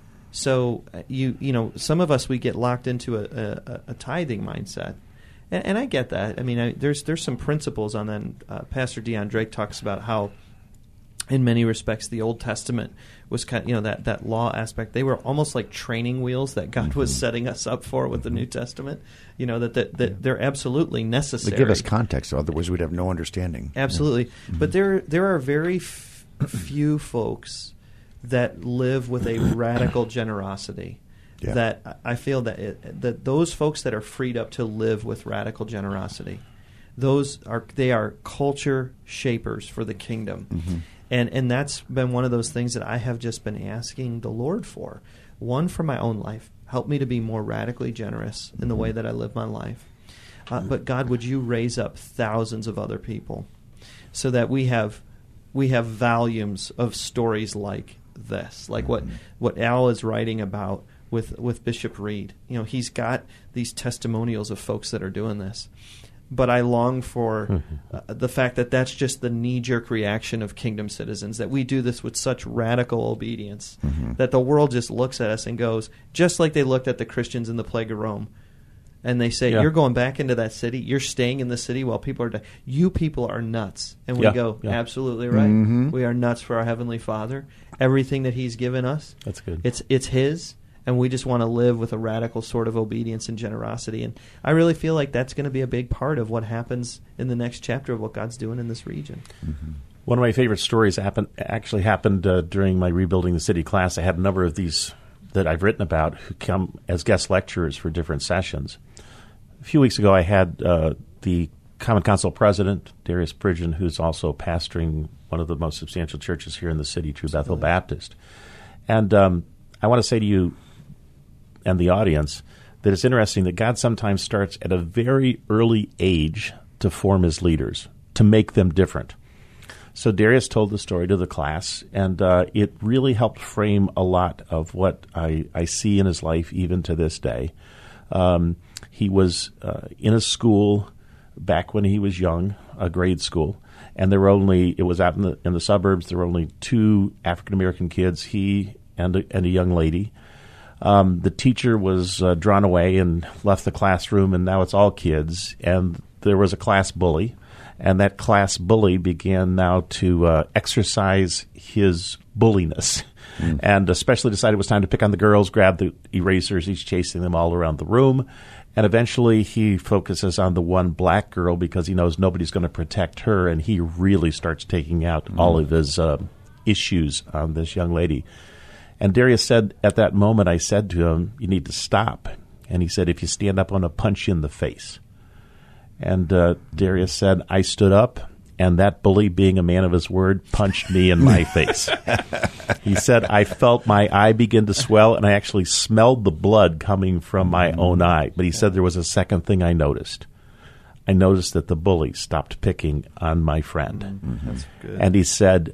So uh, you you know, some of us, we get locked into a, a, a tithing mindset, and, and I get that. I mean, I, there's there's some principles on that. Uh, Pastor Dion Drake talks about how, in many respects, the Old Testament was kind of, you know, that, that law aspect. They were almost like training wheels that God was setting us up for with the New Testament. You know, that that, that they're absolutely necessary. They give us context, otherwise we'd have no understanding. Absolutely. Yeah. Mm-hmm. But there there are very f- few folks that live with a radical generosity. Yeah. That I feel that it, that those folks that are freed up to live with radical generosity, those are they are culture shapers for the kingdom. Mm-hmm. And and that's been one of those things that I have just been asking the Lord for. One, for my own life. Help me to be more radically generous in the way that I live my life. Uh, but God, would you raise up thousands of other people so that we have we have volumes of stories like this, like what, what Al is writing about with, with Bishop Reed. You know, he's got these testimonials of folks that are doing this. But I long for uh, the fact that that's just the knee-jerk reaction of kingdom citizens, that we do this with such radical obedience, mm-hmm. that the world just looks at us and goes, just like they looked at the Christians in the plague of Rome, and they say, yeah. you're going back into that city, you're staying in the city while people are dying. You people are nuts. And we yeah. go, yeah. absolutely right. Mm-hmm. We are nuts for our Heavenly Father. Everything that He's given us, that's good. It's it's His. And we just want to live with a radical sort of obedience and generosity. And I really feel like that's going to be a big part of what happens in the next chapter of what God's doing in this region. Mm-hmm. One of my favorite stories happened, actually happened uh, during my Rebuilding the City class. I had a number of these that I've written about who come as guest lecturers for different sessions. A few weeks ago, I had uh, the Common Council president, Darius Pridgeon, who's also pastoring one of the most substantial churches here in the city, True Bethel Baptist. And um, I want to say to you and the audience that it's interesting that God sometimes starts at a very early age to form his leaders, to make them different. So Darius told the story to the class, and uh, it really helped frame a lot of what I, I see in his life even to this day. Um, he was uh, in a school back when he was young, a grade school, and there were only, it was out in the, in the suburbs, there were only two African-American kids, he and a, and a young lady. Um, the teacher was uh, drawn away and left the classroom, and now it's all kids, and there was a class bully. And that class bully began now to uh, exercise his bulliness, mm. and especially decided it was time to pick on the girls, grab the erasers. He's chasing them all around the room. And eventually he focuses on the one black girl because he knows nobody's going to protect her, and he really starts taking out mm. all of his uh, issues on this young lady. And Darius said, at that moment, I said to him, you need to stop. And he said, if you stand up, I'm going to punch you in the face. And uh, Darius said, I stood up, and that bully, being a man of his word, punched me in my face. He said, I felt my eye begin to swell, and I actually smelled the blood coming from my own eye. But he said there was a second thing I noticed. I noticed that the bully stopped picking on my friend. Mm-hmm. That's good. And he said,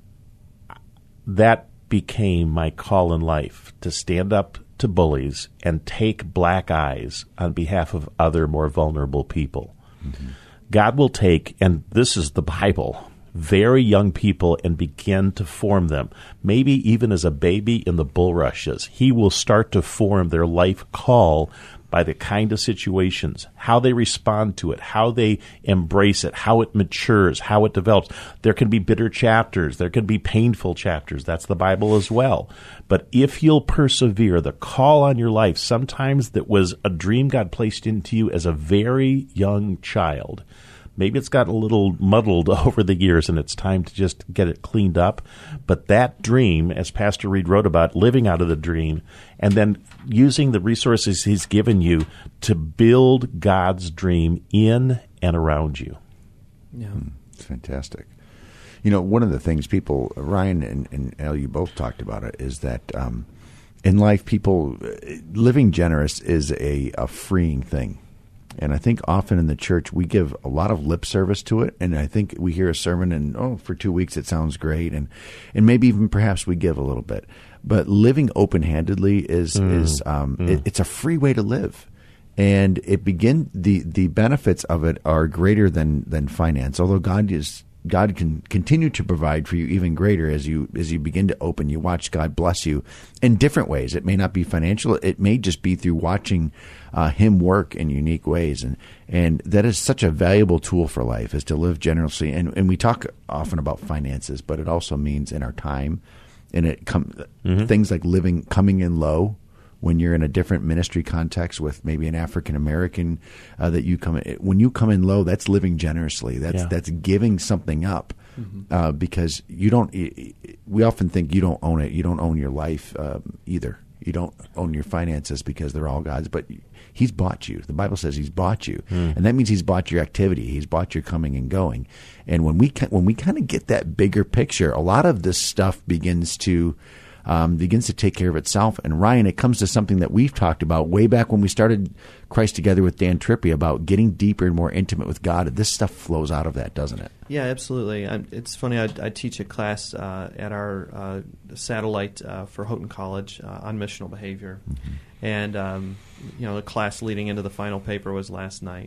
that became my call in life, to stand up to bullies and take black eyes on behalf of other more vulnerable people. Mm-hmm. God will take, and this is the Bible, very young people and begin to form them. Maybe even as a baby in the bulrushes, he will start to form their life call by the kind of situations, how they respond to it, how they embrace it, how it matures, how it develops. There can be bitter chapters. There can be painful chapters. That's the Bible as well. But if you'll persevere, the call on your life, sometimes that was a dream God placed into you as a very young child, maybe it's gotten a little muddled over the years and it's time to just get it cleaned up. But that dream, as Pastor Reed wrote about, living out of the dream and then using the resources he's given you to build God's dream in and around you. Yeah, it's fantastic. You know, one of the things people, Ryan and, and Al, you both talked about it, is that um, in life, people, living generous is a, a freeing thing. And I think often in the church, we give a lot of lip service to it. And I think we hear a sermon and, oh, for two weeks it sounds great. And, and maybe even perhaps we give a little bit. But living open-handedly is, mm. is um, mm. it, it's a free way to live. And it begin the, the benefits of it are greater than, than finance, although God is God can continue to provide for you even greater as you as you begin to open. You watch God bless you in different ways. It may not be financial. It may just be through watching uh, Him work in unique ways. And and that is such a valuable tool for life, is to live generously. And, and we talk often about finances, but it also means in our time. And it come mm-hmm. things like living, coming in low. When you're in a different ministry context with maybe an African American uh, that you come in, when you come in low, that's living generously. That's yeah. that's giving something up mm-hmm. uh, because you don't. We often think you don't own it. You don't own your life um, either. You don't own your finances because they're all God's. But He's bought you. The Bible says He's bought you, mm. and that means He's bought your activity. He's bought your coming and going. And when we when we kind of get that bigger picture, a lot of this stuff begins to. Um, begins to take care of itself. And Ryan, it comes to something that we've talked about way back when we started Christ Together with Dan Trippi about getting deeper and more intimate with God. This stuff flows out of that, doesn't it? Yeah, absolutely. I'm, it's funny, I, I teach a class uh, at our uh, satellite uh, for Houghton College uh, on missional behavior. Mm-hmm. And, um, you know, the class leading into the final paper was last night.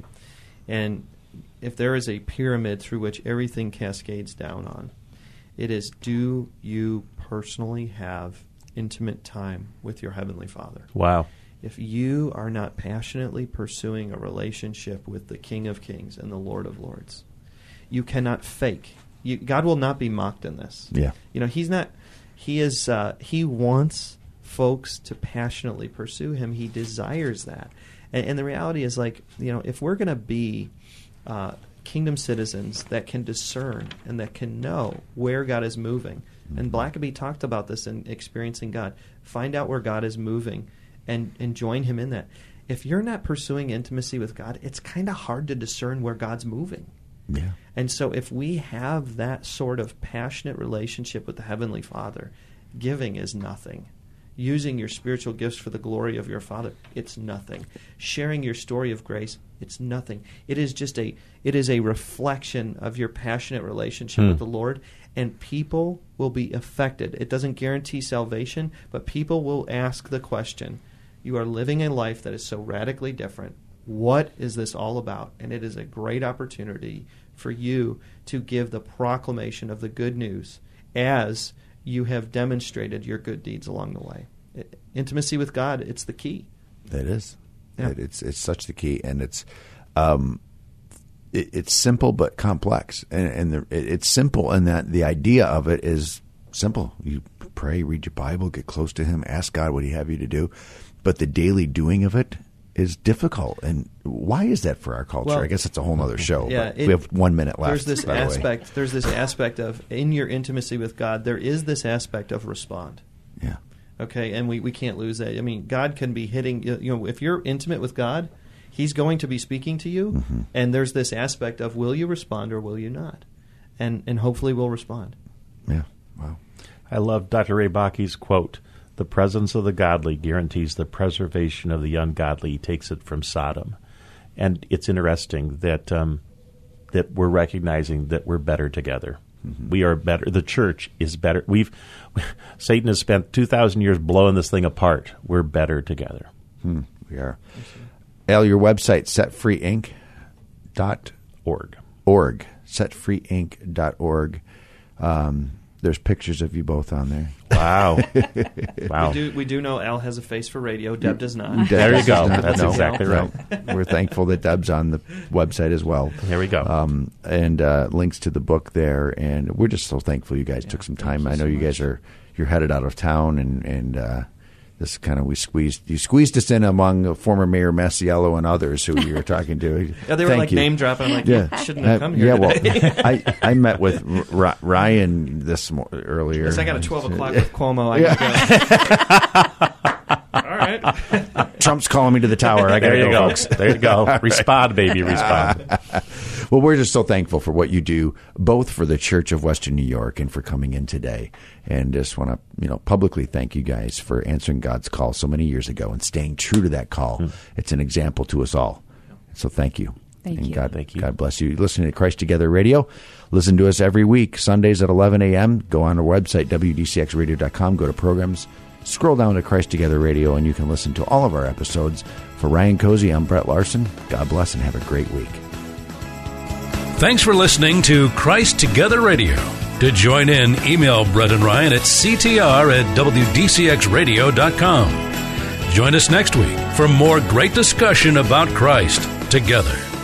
And if there is a pyramid through which everything cascades down on, it is, do you personally have intimate time with your Heavenly Father? Wow. If you are not passionately pursuing a relationship with the King of Kings and the Lord of Lords, you cannot fake. You, God will not be mocked in this. Yeah. You know, He's not, He is, uh, He wants folks to passionately pursue Him. He desires that. And, and the reality is, like, you know, if we're going to be uh, kingdom citizens that can discern and that can know where God is moving. And Blackaby talked about this in Experiencing God. Find out where God is moving and, and join Him in that. if you're not pursuing intimacy with God, it's kind of hard to discern where God's moving. Yeah. And so if we have that sort of passionate relationship with the Heavenly Father, giving is nothing. Using your spiritual gifts for the glory of your Father, it's nothing. Sharing your story of grace, it's nothing. It is just a it is a reflection of your passionate relationship Hmm. with the Lord, and people will be affected. It doesn't guarantee salvation, but people will ask the question, you are living a life that is so radically different. What is this all about? And it is a great opportunity for you to give the proclamation of the good news as you have demonstrated your good deeds along the way. It, intimacy with God, it's the key. That is. Yeah. It, it's it's such the key, and it's um, it, it's simple but complex, and and the, it, it's simple in that the idea of it is simple. You pray, read your Bible, get close to Him, ask God what He have you to do, but the daily doing of it is difficult. And why is that for our culture? Well, I guess it's a whole other show. Yeah, but it- we have one minute left. There's this by the way. aspect. There's this aspect of in your intimacy with God. There is this aspect of respond. Yeah. Okay, and we, we can't lose that. I mean, God can be hitting. You know, if you're intimate with God, He's going to be speaking to you, Mm-hmm. and there's this aspect of will you respond or will you not, and and hopefully we'll respond. Yeah. Wow. I love Doctor Ray Baki's quote, "The presence of the godly guarantees the preservation of the ungodly." He takes it from Sodom. And it's interesting that um, that we're recognizing that we're better together. Mm-hmm. We are better. The church is better. We've Satan has spent two thousand years blowing this thing apart. We're better together. Hmm. We are. Al, your website, set free inc dot Org. org, set free inc dot org. Um, there's pictures of you both on there. Wow. Wow. We do we do know Al has a face for radio. Deb does not. There you go. That's No, exactly no. right. We're thankful that Deb's on the website as well. There we go. Um, and uh, links to the book there. And we're just so thankful you guys took some time. you I know so you guys much. are you're headed out of town, and and uh, this kind of we squeezed you squeezed us in among former Mayor Masiello and others who you were talking to. Yeah, they were Thank like you. name dropping. I'm like, Yeah, you shouldn't have Uh, come here yeah, today. well, I, I met with R- Ryan this mo- earlier. Yes, I got a twelve o'clock with Cuomo. I gotta go. All right. Trump's calling me to the tower. I got There to you go, go. folks. There you go. Respond, baby. Respond. Well, we're just so thankful for what you do, both for the Church of Western New York and for coming in today. And just want to, you know, publicly thank you guys for answering God's call so many years ago and staying true to that call. Hmm. It's an example to us all. So thank you. Thank and you. God, Thank you. God bless you. Listening to Christ Together Radio. Listen to us every week, Sundays at eleven a.m. Go on our website, w d c x radio dot com. Go to programs. Scroll down to Christ Together Radio, and you can listen to all of our episodes. For Ryan Cozy, I'm Brett Larson. God bless and have a great week. Thanks for listening to Christ Together Radio. To join in, email Brett and Ryan at c t r at w d c x radio dot com. Join us next week for more great discussion about Christ together.